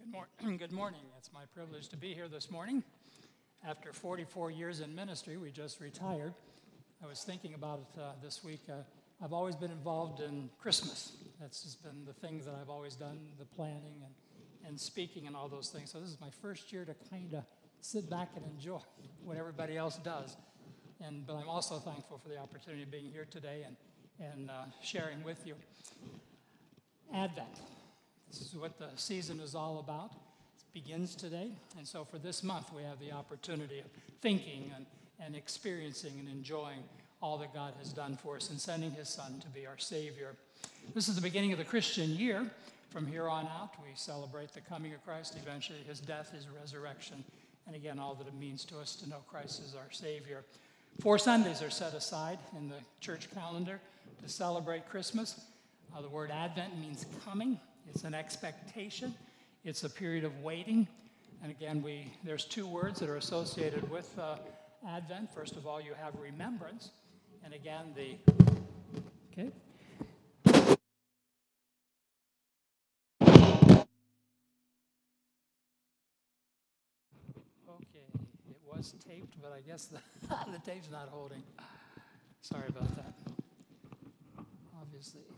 Good morning. It's my privilege to be here this morning. After 44 years in ministry, we just retired. I was thinking about it this week. I've always been involved in Christmas. That's just been the things that I've always done, the planning and speaking and all those things. So this is my first year to kind of sit back and enjoy what everybody else does. But I'm also thankful for the opportunity of being here today and sharing with you. Advent. This is what the season is all about. It begins today. And so for this month, we have the opportunity of thinking and experiencing and enjoying all that God has done for us in sending his Son to be our Savior. This is the beginning of the Christian year. From here on out, we celebrate the coming of Christ, eventually his death, his resurrection, and again, all that it means to us to know Christ as our Savior. 4 Sundays are set aside in the church calendar to celebrate Christmas. The word Advent means coming. It's an expectation. It's a period of waiting. And again, there's 2 words that are associated with Advent. First of all, you have remembrance. And again, okay. Okay, it was taped, but I guess the tape's not holding. Sorry about that. Obviously,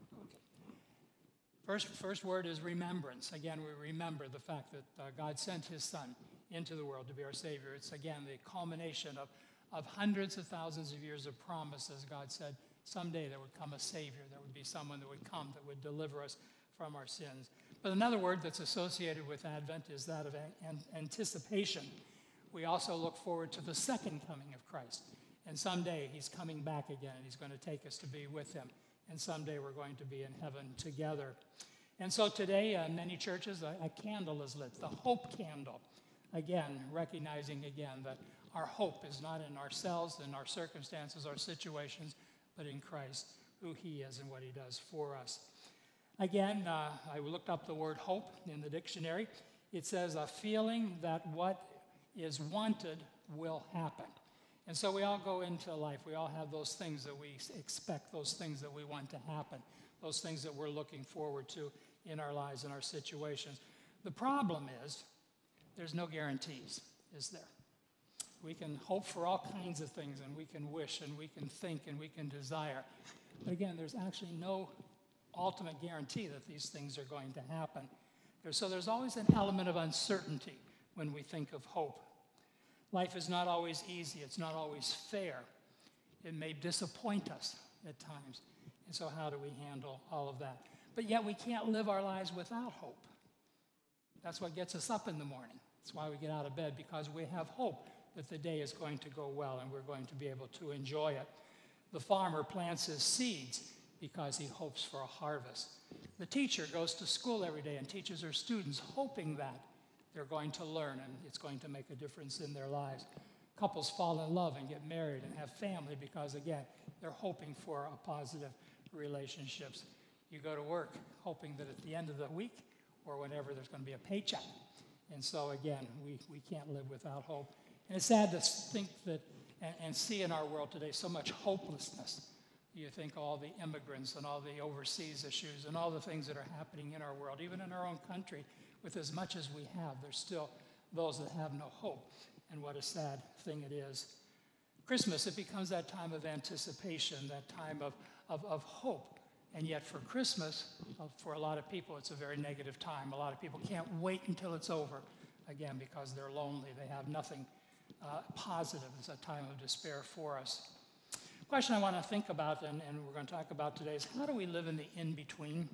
okay. First word is remembrance. Again, we remember the fact that God sent his Son into the world to be our Savior. It's, again, the culmination of hundreds of thousands of years of promises. God said someday there would come a Savior. There would be someone that would come that would deliver us from our sins. But another word that's associated with Advent is that of anticipation. We also look forward to the second coming of Christ. And someday he's coming back again, and he's going to take us to be with him. And someday we're going to be in heaven together. And so today, in many churches, a candle is lit, the hope candle. Again, recognizing again that our hope is not in ourselves, in our circumstances, our situations, but in Christ, who he is and what he does for us. Again, I looked up the word hope in the dictionary. It says a feeling that what is wanted will happen. And so we all go into life. We all have those things that we expect, those things that we want to happen, those things that we're looking forward to in our lives and our situations. The problem is there's no guarantees, is there? We can hope for all kinds of things, and we can wish, and we can think, and we can desire. But again, there's actually no ultimate guarantee that these things are going to happen. So there's always an element of uncertainty when we think of hope. Life is not always easy. It's not always fair. It may disappoint us at times. And so how do we handle all of that? But yet we can't live our lives without hope. That's what gets us up in the morning. That's why we get out of bed, because we have hope that the day is going to go well and we're going to be able to enjoy it. The farmer plants his seeds because he hopes for a harvest. The teacher goes to school every day and teaches her students, hoping that they're going to learn and it's going to make a difference in their lives. Couples fall in love and get married and have family because, again, they're hoping for a positive relationships. You go to work hoping that at the end of the week or whenever there's going to be a paycheck. And so, again, we can't live without hope. And it's sad to think that and see in our world today so much hopelessness. You think all the immigrants and all the overseas issues and all the things that are happening in our world, even in our own country. With as much as we have, there's still those that have no hope. And what a sad thing it is. Christmas, it becomes that time of anticipation, that time of hope. And yet for Christmas, for a lot of people, it's a very negative time. A lot of people can't wait until it's over, again, because they're lonely. They have nothing positive. It's a time of despair for us. The question I want to think about, and we're going to talk about today, is how do we live in the in-between?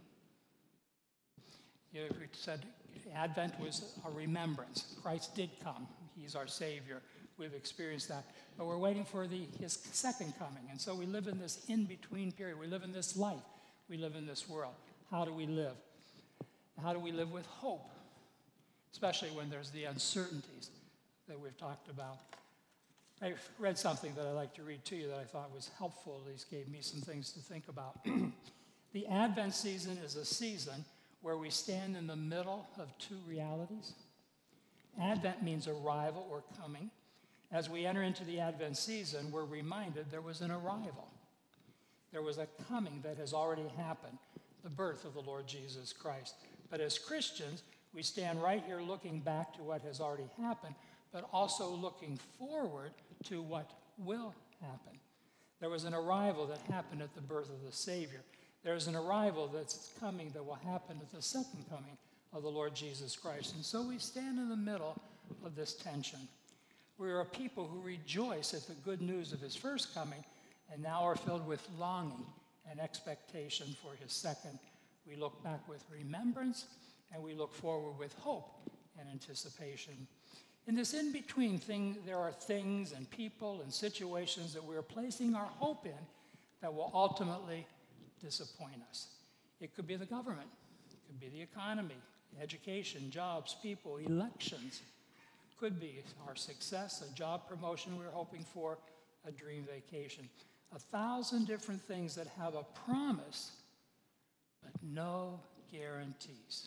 We said Advent was a remembrance. Christ did come. He's our Savior. We've experienced that. But we're waiting for his second coming. And so we live in this in-between period. We live in this life. We live in this world. How do we live? How do we live with hope? Especially when there's the uncertainties that we've talked about. I read something that I'd like to read to you that I thought was helpful, at least gave me some things to think about. The Advent season is a season where we stand in the middle of 2 realities. Advent means arrival or coming. As we enter into the Advent season, we're reminded there was an arrival. There was a coming that has already happened, the birth of the Lord Jesus Christ. But as Christians, We stand right here looking back to what has already happened, but also looking forward to what will happen. There was an arrival that happened at the birth of the Savior. There's an arrival that's coming that will happen at the second coming of the Lord Jesus Christ. And so we stand in the middle of this tension. We are a people who rejoice at the good news of his first coming and now are filled with longing and expectation for his second. We look back with remembrance and we look forward with hope and anticipation. In this in-between thing, there are things and people and situations that we're placing our hope in that will ultimately disappoint us. It could be the government. It could be the economy, education, jobs, people, elections. It could be our success, a job promotion we're hoping for, a dream vacation. 1,000 different things that have a promise, but no guarantees.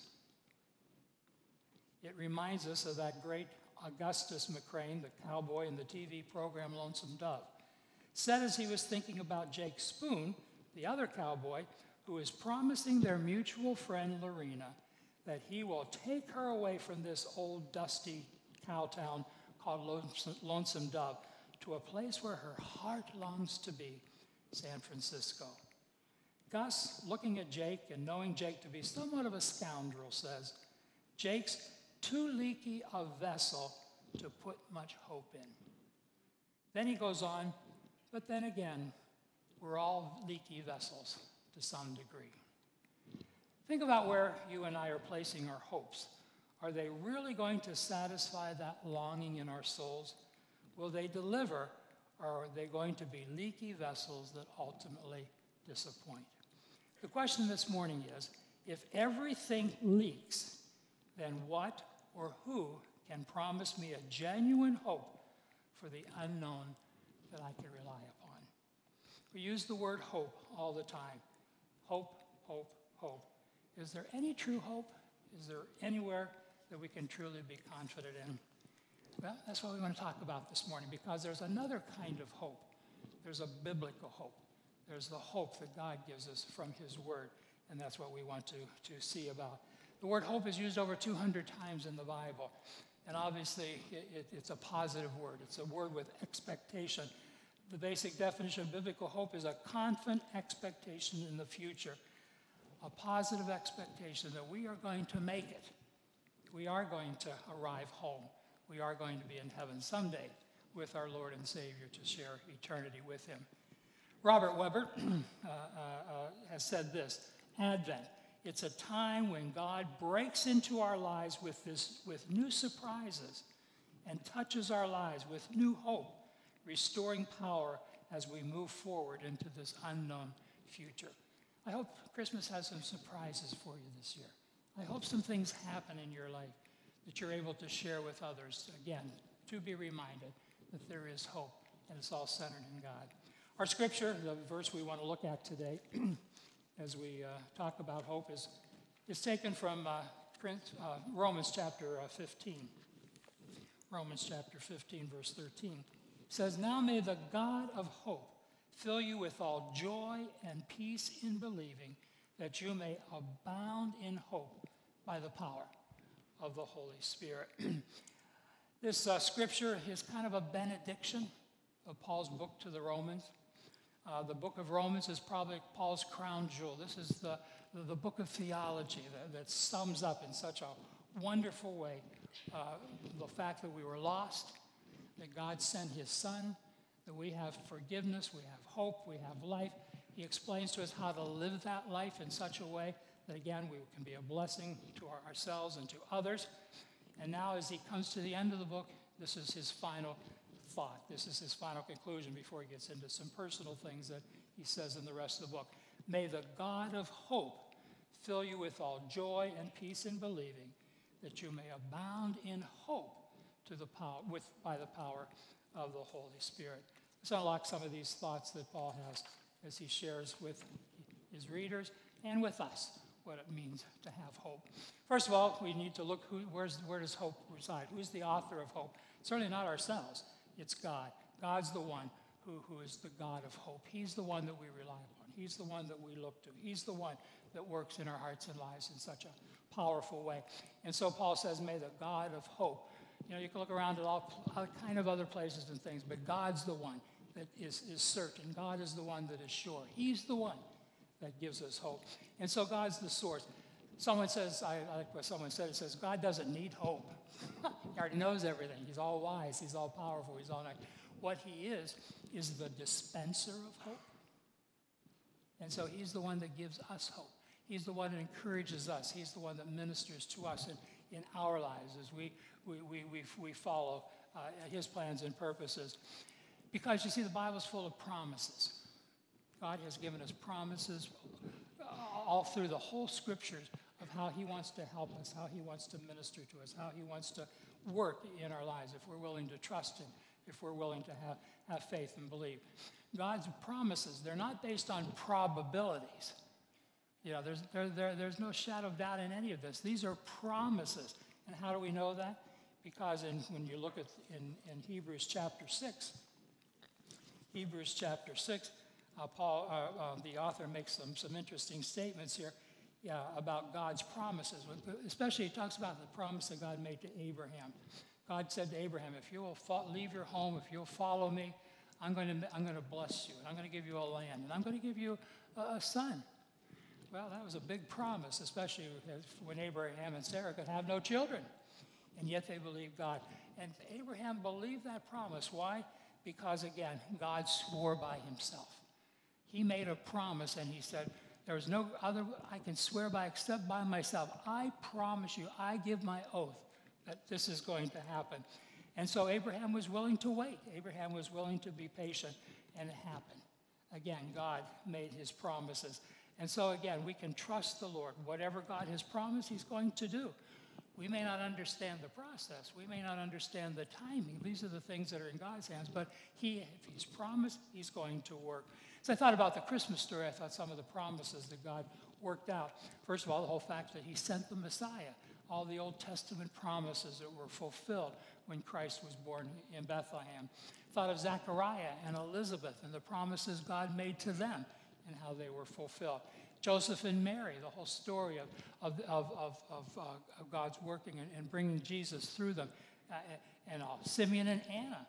It reminds us of that great Augustus McCrane, the cowboy in the TV program Lonesome Dove, said as he was thinking about Jake Spoon, the other cowboy, who is promising their mutual friend Lorena that he will take her away from this old dusty cow town called Lonesome Dove to a place where her heart longs to be, San Francisco. Gus, looking at Jake and knowing Jake to be somewhat of a scoundrel, says, "Jake's too leaky a vessel to put much hope in." Then he goes on, "But then again, we're all leaky vessels to some degree." Think about where you and I are placing our hopes. Are they really going to satisfy that longing in our souls? Will they deliver, or are they going to be leaky vessels that ultimately disappoint? The question this morning is, if everything leaks, then what or who can promise me a genuine hope for the unknown that I can rely upon? We use the word hope all the time. Hope, hope, hope. Is there any true hope? Is there anywhere that we can truly be confident in? Well, that's what we want to talk about this morning, because there's another kind of hope. There's a biblical hope. There's the hope that God gives us from his word, and that's what we want to see about. The word hope is used over 200 times in the Bible, and obviously it's a positive word. It's a word with expectation. The basic definition of biblical hope is a confident expectation in the future, a positive expectation that we are going to make it. We are going to arrive home. We are going to be in heaven someday with our Lord and Savior to share eternity with him. Robert Webber has said this: Advent, it's a time when God breaks into our lives with new surprises and touches our lives with new hope, restoring power as we move forward into this unknown future. I hope Christmas has some surprises for you this year. I hope some things happen in your life that you're able to share with others. Again, to be reminded that there is hope, and it's all centered in God. Our scripture, the verse we want to look at today, as we talk about hope, is taken from Romans chapter 15. Romans chapter 15, verse 13. It says, "Now may the God of hope fill you with all joy and peace in believing, that you may abound in hope by the power of the Holy Spirit." This scripture is kind of a benediction of Paul's book to the Romans. The book of Romans is probably Paul's crown jewel. This is the book of theology that sums up in such a wonderful way the fact that we were lost, that God sent his Son, that we have forgiveness, we have hope, we have life. He explains to us how to live that life in such a way that, again, we can be a blessing to ourselves and to others. And now, as he comes to the end of the book, this is his final thought. This is his final conclusion before he gets into some personal things that he says in the rest of the book. May the God of hope fill you with all joy and peace in believing, that you may abound in hope by the power of the Holy Spirit. Let's unlock some of these thoughts that Paul has as he shares with his readers and with us what it means to have hope. First of all, we need to look where does hope reside? Who's the author of hope? Certainly not ourselves. It's God. God's the one who is the God of hope. He's the one that we rely upon. He's the one that we look to. He's the one that works in our hearts and lives in such a powerful way. And so Paul says, may the God of hope. You can look around at all kind of other places and things, but God's the one that is certain. God is the one that is sure. He's the one that gives us hope. And so God's the source. Someone says, I like what someone said, it says, God doesn't need hope. He already knows everything. He's all wise. He's all powerful. He's all nice. What he is the dispenser of hope. And so he's the one that gives us hope. He's the one that encourages us. He's the one that ministers to us in our lives as we follow his plans and purposes. Because you see, the Bible's full of promises. God has given us promises all through the whole scriptures of how he wants to help us, how he wants to minister to us, how he wants to work in our lives if we're willing to trust him, if we're willing to have faith and believe. God's promises, they're not based on probabilities. There's no shadow of doubt in any of this. These are promises. And how do we know that? Because when you look at in Hebrews chapter 6, Paul, the author, makes some interesting statements here about God's promises. Especially he talks about the promise that God made to Abraham. God said to Abraham, if you will leave your home, if you'll follow me, I'm going to bless you, and I'm going to give you a land, and I'm going to give you a son. Well, that was a big promise, especially when Abraham and Sarah could have no children. And yet they believed God. And Abraham believed that promise. Why? Because, again, God swore by himself. He made a promise, and he said, there's no other I can swear by except by myself. I promise you, I give my oath that this is going to happen. And so Abraham was willing to wait. Abraham was willing to be patient, and it happened. Again, God made his promises. And so, again, we can trust the Lord. Whatever God has promised, he's going to do. We may not understand the process. We may not understand the timing. These are the things that are in God's hands. But if he's promised, he's going to work. So I thought about the Christmas story. I thought some of the promises that God worked out. First of all, the whole fact that he sent the Messiah. All the Old Testament promises that were fulfilled when Christ was born in Bethlehem. Thought of Zechariah and Elizabeth and the promises God made to them and how they were fulfilled. Joseph and Mary, the whole story of God's working and bringing Jesus through them. And Simeon and Anna,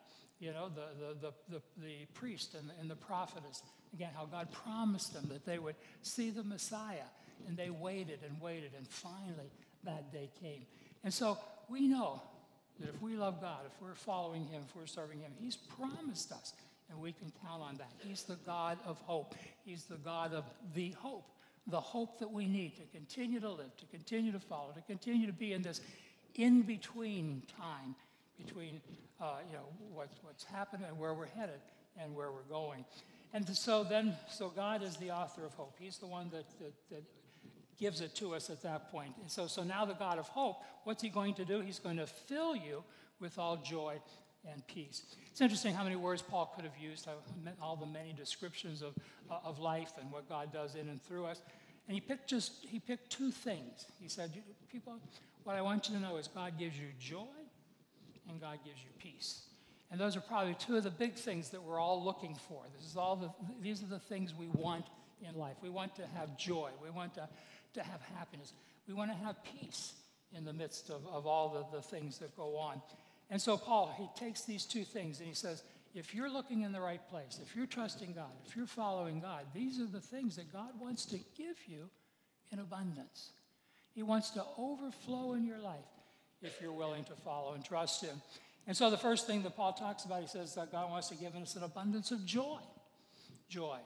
the priest and the prophetess. Again, how God promised them that they would see the Messiah. And they waited and waited, and finally that day came. And so we know that if we love God, if we're following him, if we're serving him, he's promised us, and we can count on that. He's the God of hope. He's the God of the hope that we need to continue to live, to continue to follow, to continue to be in this in-between time between what's happened and where we're headed and where we're going. And so God is the author of hope. He's the one that gives it to us at that point. And so now the God of hope, what's he going to do? He's going to fill you with all joy and peace. It's interesting how many words Paul could have used, all the many descriptions of life and what God does in and through us. And he picked two things. He said, people, what I want you to know is God gives you joy and God gives you peace. And those are probably two of the big things that we're all looking for. These are the things we want in life. We want to have joy. We want to have happiness. We want to have peace in the midst of all the things that go on. And so Paul, he takes these two things and he says, if you're looking in the right place, if you're trusting God, if you're following God, these are the things that God wants to give you in abundance. He wants to overflow in your life if you're willing to follow and trust him. And so the first thing that Paul talks about, he says that God wants to give us an abundance of joy. Joy.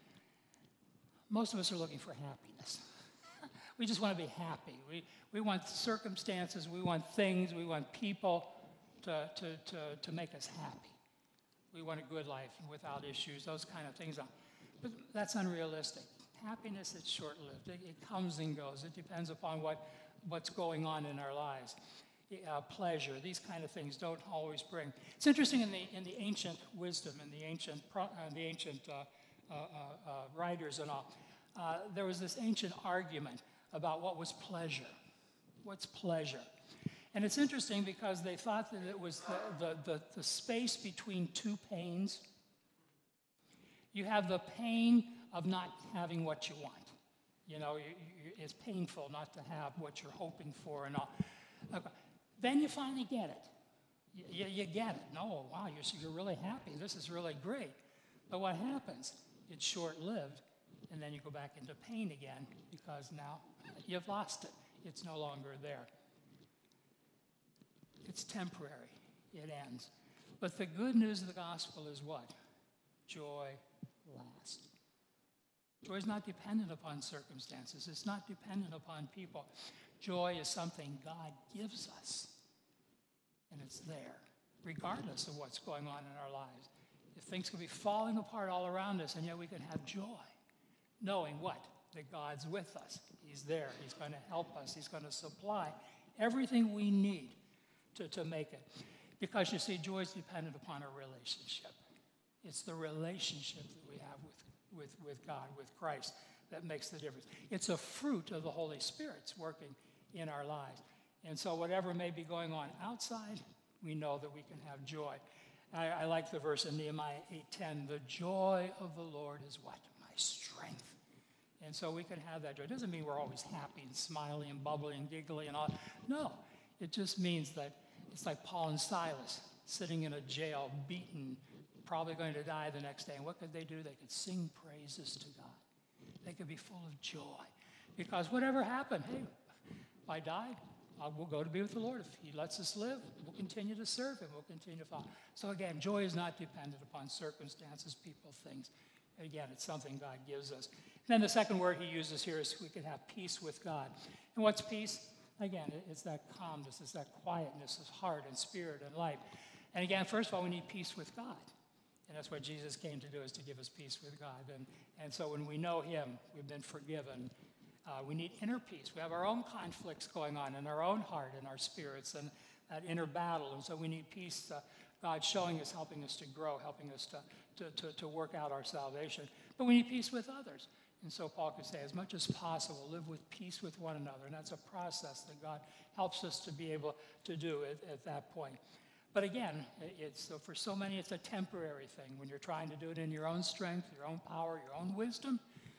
Most of us are looking for happiness. We just want to be happy. We want circumstances, we want things, we want people to make us happy. We want a good life without issues, those kind of things. But that's unrealistic. Happiness is short-lived. It comes and goes. It depends upon what's going on in our lives. Pleasure, these kind of things don't always bring. It's interesting in the ancient wisdom and the ancient writers and all. There was this ancient argument about what was pleasure. What's pleasure? And it's interesting because they thought that it was the space between two pains. You have the pain of not having what you want. It's painful not to have what you're hoping for and all. Okay. Then you finally get it. You get it. No, wow, you're really happy. This is really great. But what happens? It's short-lived, and then you go back into pain again because now you've lost it. It's no longer there. It's temporary. It ends. But the good news of the gospel is what? Joy lasts. Joy is not dependent upon circumstances. It's not dependent upon people. Joy is something God gives us, and it's there, regardless of what's going on in our lives. If things could be falling apart all around us, and yet we can have joy, knowing what? That God's with us. He's there. He's going to help us. He's going to supply everything we need to make it. Because, you see, joy is dependent upon a relationship. It's the relationship that we have with God, with Christ, that makes the difference. It's a fruit of the Holy Spirit's working in our lives. And so whatever may be going on outside, we know that we can have joy. I like the verse in Nehemiah 8:10, the joy of the Lord is what? My strength. And so we can have that joy. It doesn't mean we're always happy and smiling and bubbly and giggly and all. No, it just means that it's like Paul and Silas sitting in a jail, beaten, probably going to die the next day. And what could they do? They could sing praises to God. They could be full of joy. Because whatever happened, hey, if I died, we'll go to be with the Lord. If he lets us live, we'll continue to serve him. We'll continue to follow. So again, joy is not dependent upon circumstances, people, things. Again, it's something God gives us. And then the second word he uses here is we can have peace with God. And what's peace? Again, it's that calmness, it's that quietness of heart and spirit and life. And again, first of all, we need peace with God. And that's what Jesus came to do, is to give us peace with God. And so when we know him, we've been forgiven. We need inner peace. We have our own conflicts going on in our own heart and our spirits and that inner battle. And so we need peace. God showing us, helping us to grow, helping us to work out our salvation. But we need peace with others. And so Paul could say, as much as possible, live with peace with one another. And that's a process that God helps us to be able to do at that point. But again, for so many, it's a temporary thing. When you're trying to do it in your own strength, your own power, your own wisdom,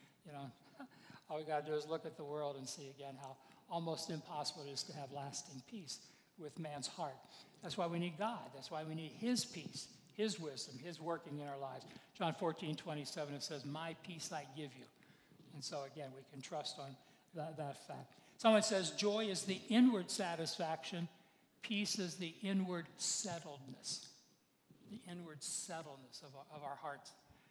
all we got to do is look at the world and see again how almost impossible it is to have lasting peace with man's heart. That's why we need God. That's why we need his peace, his wisdom, his working in our lives. John 14:27, it says, my peace I give you. And so again, we can trust on that fact. Someone says joy is the inward satisfaction. Peace is the inward settledness. The inward settledness of our hearts.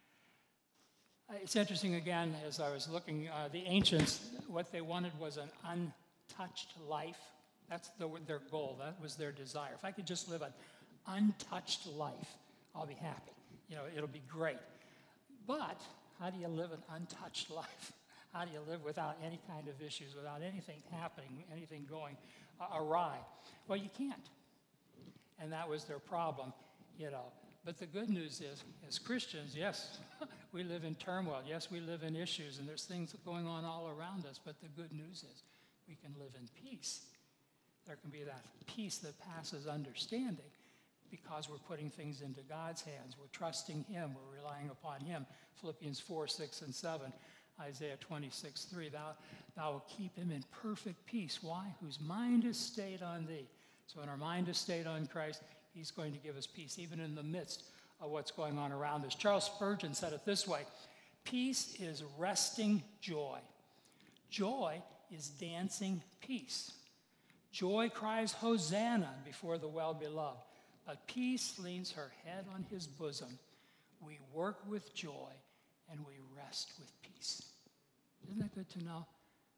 It's interesting, again, as I was looking, the ancients, what they wanted was an untouched life. That's their goal. That was their desire. If I could just live an untouched life, I'll be happy. It'll be great. But how do you live an untouched life? How do you live without any kind of issues, without anything happening, anything going awry? Well, you can't. And that was their problem, But the good news is, as Christians, yes, we live in turmoil. Yes, we live in issues, and there's things going on all around us. But the good news is we can live in peace. There can be that peace that passes understanding because we're putting things into God's hands. We're trusting him. We're relying upon him. Philippians 4:6 and 7, Isaiah 26:3, thou will keep him in perfect peace. Why? Whose mind is stayed on thee. So when our mind is stayed on Christ, he's going to give us peace, even in the midst of what's going on around us. Charles Spurgeon said it this way, peace is resting joy. Joy is dancing peace. Joy cries Hosanna before the well-beloved, but peace leans her head on his bosom. We work with joy, and we rest with peace. Isn't that good to know?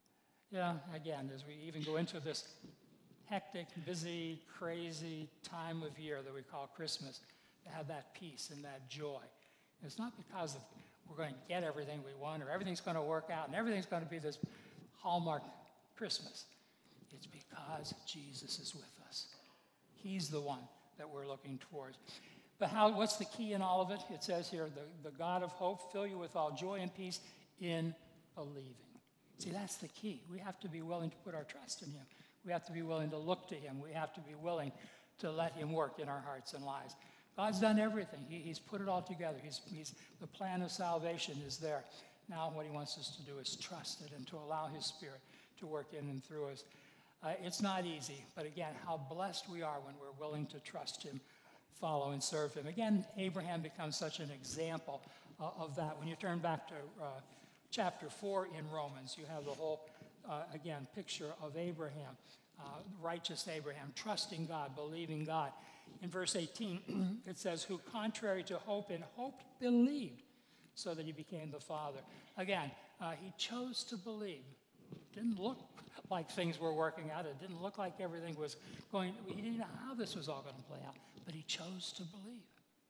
Again, as we even go into this hectic, busy, crazy time of year that we call Christmas, to have that peace and that joy. It's not because we're going to get everything we want or everything's going to work out and everything's going to be this hallmark Christmas. It's because Jesus is with us. He's the one that we're looking towards. But what's the key in all of it? It says here, the God of hope fill you with all joy and peace in believing. See, that's the key. We have to be willing to put our trust in him. We have to be willing to look to him. We have to be willing to let him work in our hearts and lives. God's done everything. He's put it all together. The plan of salvation is there. Now what he wants us to do is trust it and to allow his Spirit to work in and through us. It's not easy, but again, how blessed we are when we're willing to trust him, follow and serve him. Again, Abraham becomes such an example of that. When you turn back to chapter 4 in Romans, you have the whole, again, picture of Abraham, righteous Abraham, trusting God, believing God. In verse 18, it says, who contrary to hope and hoped believed, so that he became the father. Again, he chose to believe. Didn't look like things were working out. It didn't look like everything was going. He didn't know how this was all going to play out, but he chose to believe.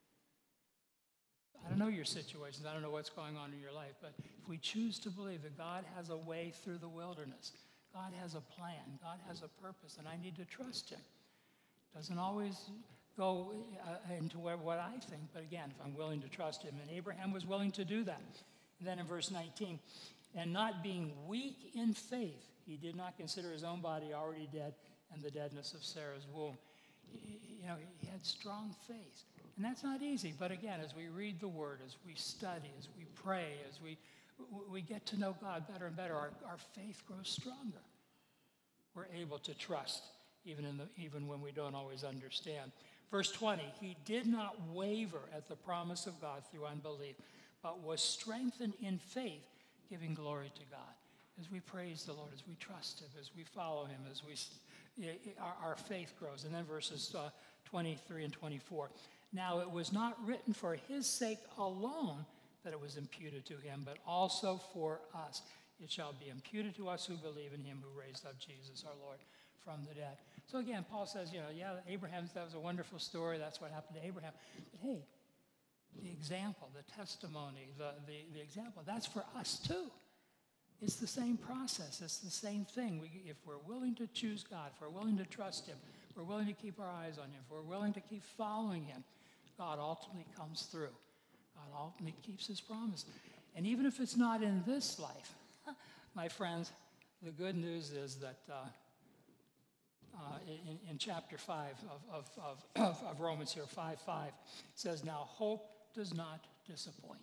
I don't know your situations. I don't know what's going on in your life, but if we choose to believe that God has a way through the wilderness, God has a plan, God has a purpose, and I need to trust him. Doesn't always go into what I think, but again, if I'm willing to trust him, and Abraham was willing to do that. And then in verse 19, and not being weak in faith, he did not consider his own body already dead and the deadness of Sarah's womb. He had strong faith. And that's not easy, but again, as we read the word, as we study, as we pray, as we get to know God better and better, our faith grows stronger. We're able to trust even when we don't always understand. Verse 20, he did not waver at the promise of God through unbelief, but was strengthened in faith, giving glory to God. As we praise the Lord, as we trust him, as we follow him, our faith grows. And then verses 23 and 24. Now it was not written for his sake alone that it was imputed to him, but also for us. It shall be imputed to us who believe in him who raised up Jesus our Lord from the dead. So again, Paul says, that was a wonderful story. That's what happened to Abraham. But hey, the example, the testimony, the example, that's for us too. It's the same process. It's the same thing. If we're willing to choose God, if we're willing to trust him, if we're willing to keep our eyes on him, if we're willing to keep following him, God ultimately comes through. God ultimately keeps his promise. And even if it's not in this life, my friends, the good news is that in chapter 5 of Romans here, 5:5, it says, now hope does not disappoint.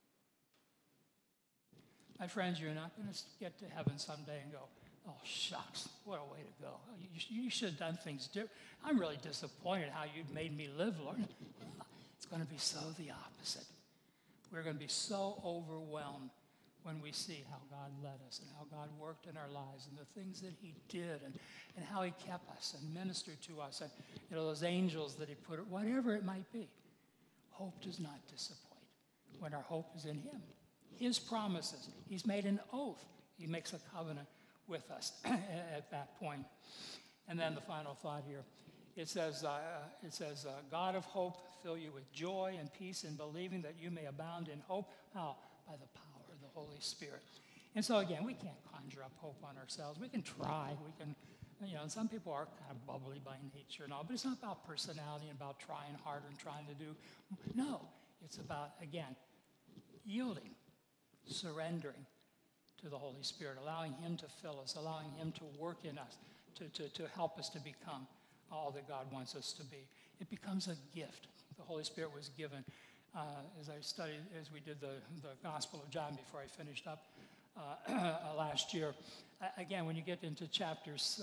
My friends, you're not going to get to heaven someday and go, oh, shucks, what a way to go. You should have done things different. I'm really disappointed how you made me live, Lord. It's going to be so the opposite. We're going to be so overwhelmed when we see how God led us and how God worked in our lives and the things that he did and how he kept us and ministered to us and those angels that he put, whatever it might be. Hope does not disappoint when our hope is in him. His promises. He's made an oath. He makes a covenant with us at that point. And then the final thought here. It says, God of hope, fill you with joy and peace in believing that you may abound in hope. How? By the power of the Holy Spirit. And so again, we can't conjure up hope on ourselves. We can try. We can, some people are kind of bubbly by nature and all, but it's not about personality and about trying harder and trying to do. No, it's about, again, yielding, surrendering to the Holy Spirit, allowing him to fill us, allowing him to work in us, to help us to become all that God wants us to be. It becomes a gift. The Holy Spirit was given. As we did the Gospel of John before I finished up last year. Again, when you get into chapters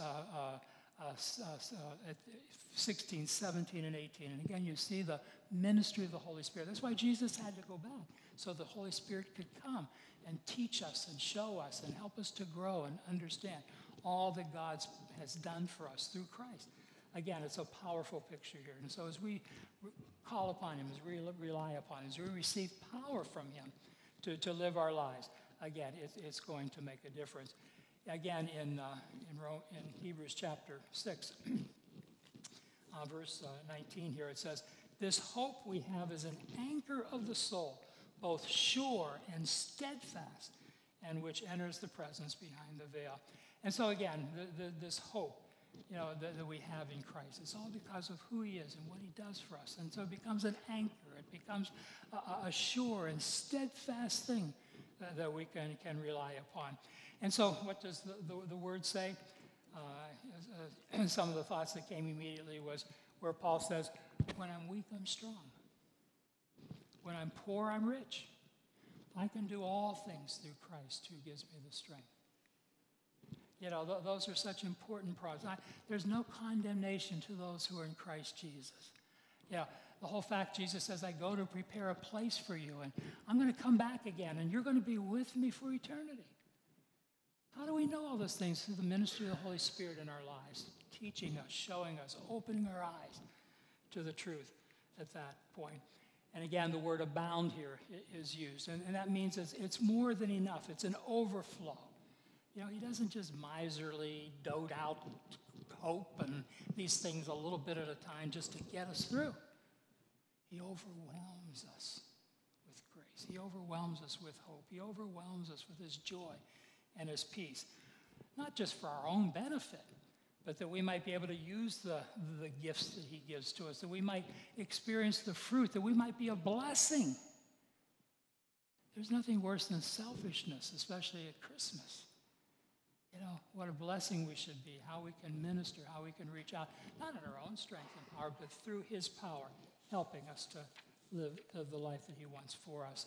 16, 17, and 18, and again, you see the ministry of the Holy Spirit. That's why Jesus had to go back, so the Holy Spirit could come and teach us and show us and help us to grow and understand all that God has done for us through Christ. Again, it's a powerful picture here. And so as we call upon him, as we rely upon him, as we receive power from him to live our lives, again, it's going to make a difference. Again, in Hebrews chapter 6, verse 19 here, it says, this hope we have is an anchor of the soul, both sure and steadfast, and which enters the presence behind the veil. And so again, this hope, that we have in Christ, it's all because of who he is and what he does for us. And so it becomes an anchor. It becomes a sure and steadfast thing that we can rely upon. And so what does the word say? Some of the thoughts that came immediately was where Paul says, when I'm weak, I'm strong. When I'm poor, I'm rich. I can do all things through Christ who gives me the strength. You know, those are such important problems. There's no condemnation to those who are in Christ Jesus. Yeah, the whole fact Jesus says, I go to prepare a place for you, and I'm going to come back again, and you're going to be with me for eternity. How do we know all those things? Through the ministry of the Holy Spirit in our lives, teaching us, showing us, opening our eyes to the truth at that point. And again, the word abound here is used, and that means it's more than enough. It's an overflow. You know, he doesn't just miserly dote out hope and these things a little bit at a time just to get us through. He overwhelms us with grace. He overwhelms us with hope. He overwhelms us with his joy and his peace, not just for our own benefit, but that we might be able to use the gifts that he gives to us, that we might experience the fruit, that we might be a blessing. There's nothing worse than selfishness, especially at Christmas. You know, what a blessing we should be, how we can minister, how we can reach out, not in our own strength and power, but through his power, helping us to live the life that he wants for us.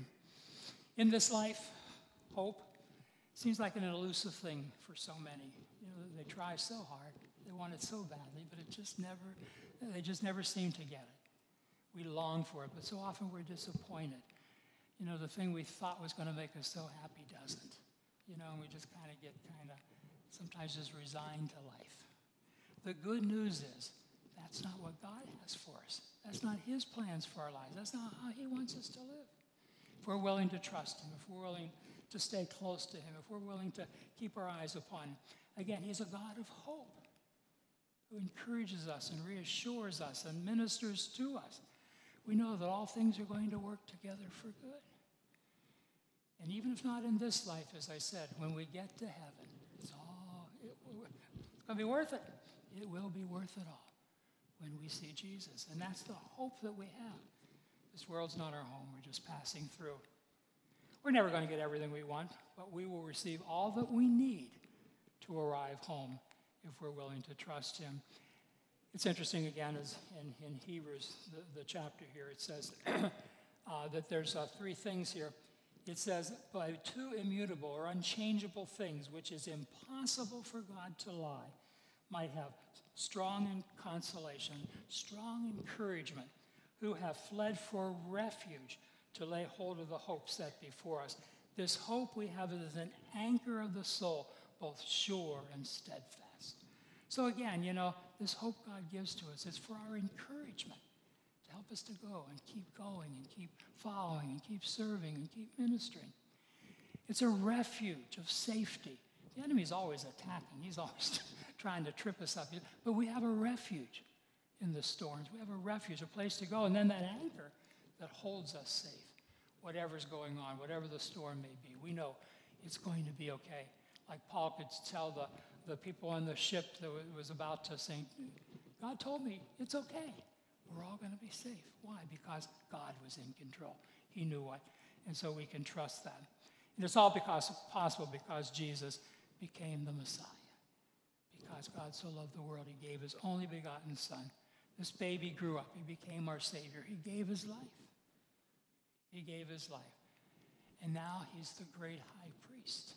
In this life, hope seems like an elusive thing for so many. You know, they try so hard, they want it so badly, but they just never seem to get it. We long for it, but so often we're disappointed. You know, the thing we thought was going to make us so happy doesn't. You know, and we just kind of get sometimes just resigned to life. The good news is that's not what God has for us. That's not his plans for our lives. That's not how he wants us to live. If we're willing to trust him, if we're willing to stay close to him, if we're willing to keep our eyes upon him. Again, he's a God of hope who encourages us and reassures us and ministers to us. We know that all things are going to work together for good. And even if not in this life, as I said, when we get to heaven, it's going to be worth it. It will be worth it all when we see Jesus. And that's the hope that we have. This world's not our home. We're just passing through. We're never going to get everything we want, but we will receive all that we need to arrive home if we're willing to trust him. It's interesting, again, as in Hebrews, the chapter here, it says that there's three things here. It says, by two immutable or unchangeable things, which is impossible for God to lie, might have strong consolation, strong encouragement, who have fled for refuge to lay hold of the hope set before us. This hope we have is an anchor of the soul, both sure and steadfast. So again, you know, this hope God gives to us is for our encouragement, to help us to go and keep going and keep following and keep serving and keep ministering. It's a refuge of safety. The enemy's always attacking. He's always trying to trip us up. But we have a refuge in the storms. We have a refuge, a place to go. And then that anchor that holds us safe, whatever's going on, whatever the storm may be. We know it's going to be okay. Like Paul could tell the people on the ship that was about to sink, God told me it's okay. We're all going to be safe. Why? Because God was in control. He knew what. And so we can trust that. And it's all possible because Jesus became the Messiah. Because God so loved the world, he gave his only begotten Son. This baby grew up. He became our Savior. He gave his life. He gave his life. And now he's the great high priest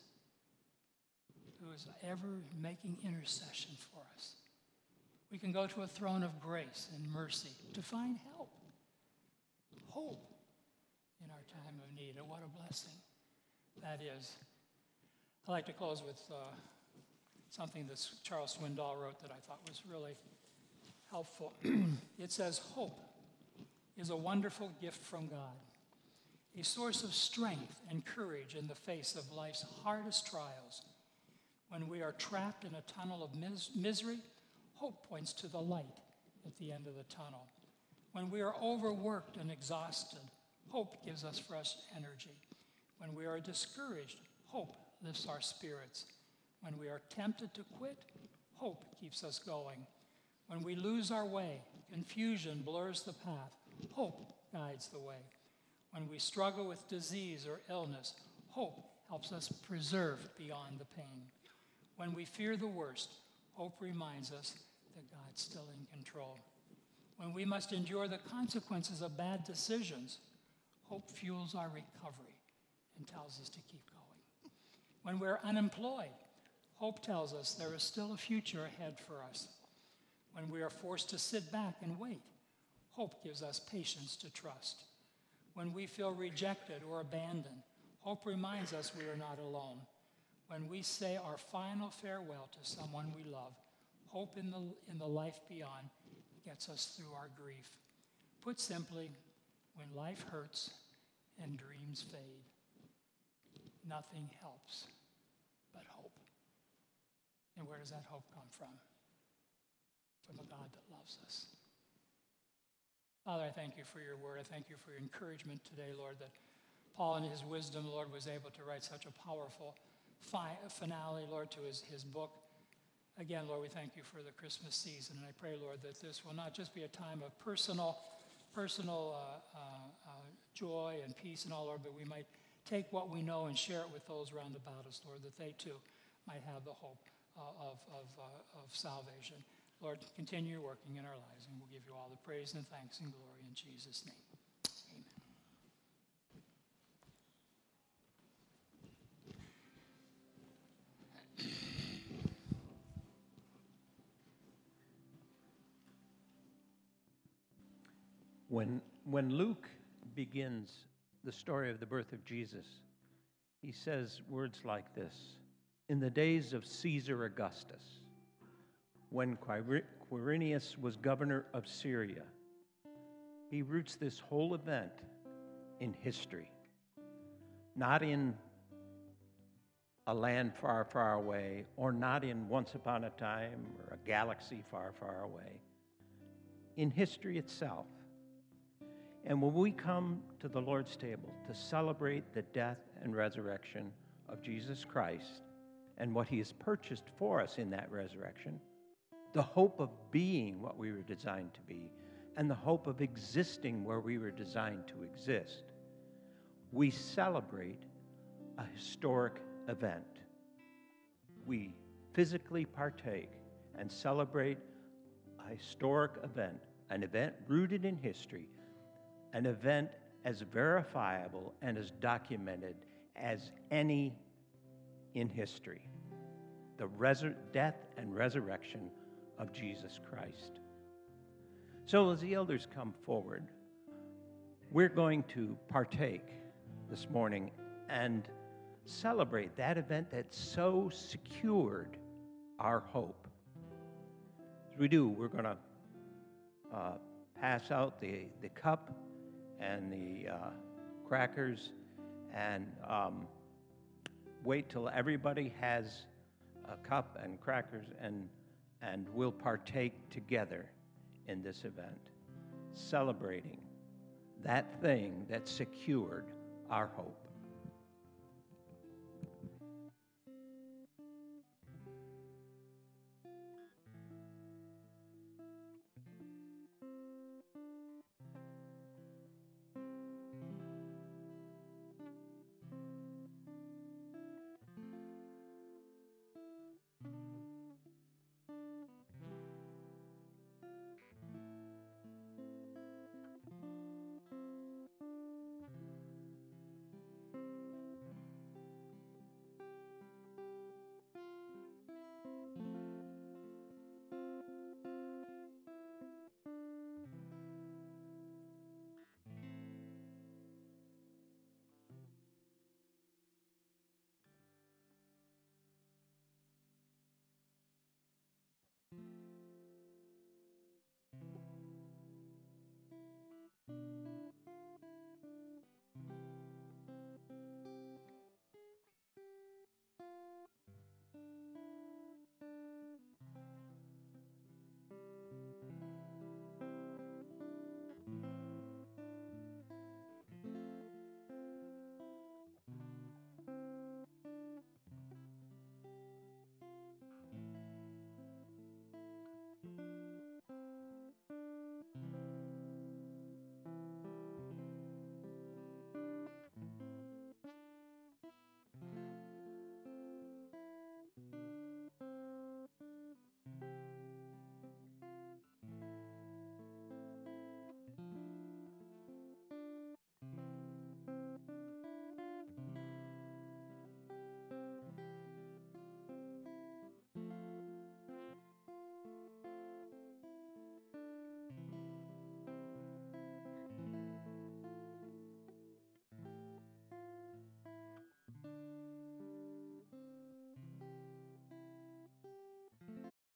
who is ever making intercession for us. We can go to a throne of grace and mercy to find help, hope in our time of need. And what a blessing that is. I'd like to close with something that Charles Swindoll wrote that I thought was really helpful. It says, hope is a wonderful gift from God, a source of strength and courage in the face of life's hardest trials. When we are trapped in a tunnel of misery, hope points to the light at the end of the tunnel. When we are overworked and exhausted, hope gives us fresh energy. When we are discouraged, hope lifts our spirits. When we are tempted to quit, hope keeps us going. When we lose our way, confusion blurs the path, hope guides the way. When we struggle with disease or illness, hope helps us preserve beyond the pain. When we fear the worst, hope reminds us that God's still in control. When we must endure the consequences of bad decisions, hope fuels our recovery and tells us to keep going. When we're unemployed, hope tells us there is still a future ahead for us. When we are forced to sit back and wait, hope gives us patience to trust. When we feel rejected or abandoned, hope reminds us we are not alone. When we say our final farewell to someone we love, hope in the life beyond gets us through our grief. Put simply, when life hurts and dreams fade, nothing helps but hope. And where does that hope come from? From a God that loves us. Father, I thank you for your word. I thank you for your encouragement today, Lord, that Paul in his wisdom, Lord, was able to write such a powerful finale, Lord, to his book. Again, Lord, we thank you for the Christmas season, and I pray, Lord, that this will not just be a time of personal joy and peace and all, Lord, but we might take what we know and share it with those round about us, Lord, that they too might have the hope of salvation. Lord, continue working in our lives, and we'll give you all the praise and thanks and glory in Jesus' name. When Luke begins the story of the birth of Jesus, he says words like this: in the days of Caesar Augustus, when Quirinius was governor of Syria. He roots this whole event in history, not in a land far, far away, or not in once upon a time or a galaxy far, far away, in history itself. And when we come to the Lord's table to celebrate the death and resurrection of Jesus Christ and what he has purchased for us in that resurrection, the hope of being what we were designed to be, and the hope of existing where we were designed to exist, we celebrate a historic event. We physically partake and celebrate a historic event, an event rooted in history, an event as verifiable and as documented as any in history, the death and resurrection of Jesus Christ. So as the elders come forward, we're going to partake this morning and celebrate that event that so secured our hope. As we do, we're going to pass out the cup and the crackers and wait till everybody has a cup and crackers, and we'll partake together in this event, celebrating that thing that secured our hope.